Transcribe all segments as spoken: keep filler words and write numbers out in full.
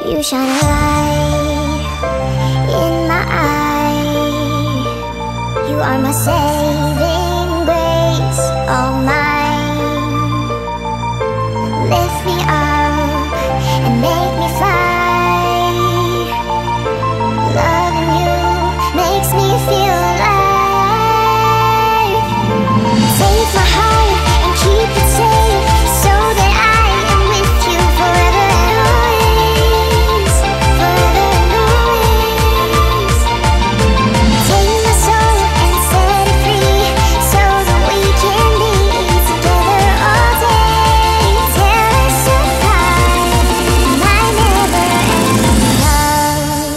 You shine a light in my eye. You are my saving grace, all mine. Lift me up and make me fly. Loving you makes me feel alive. Take my heart and keep it safe, so that I am with you forever and always, forever and always. Take my soul and set it free, so that we can be together all day. Till I survive my never-ending love.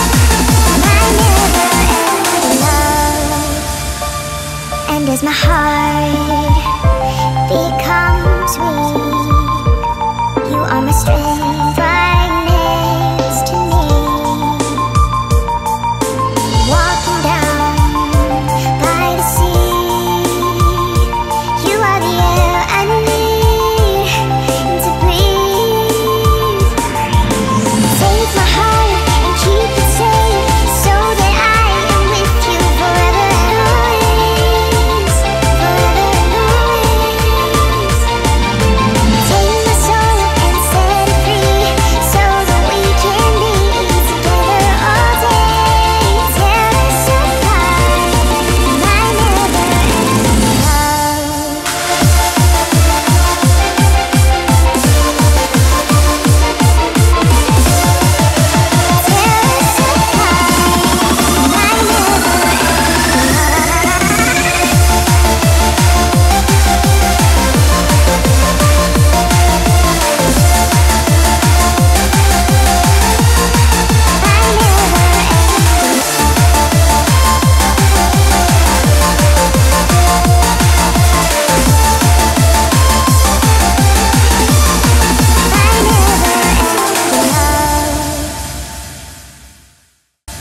And as my heart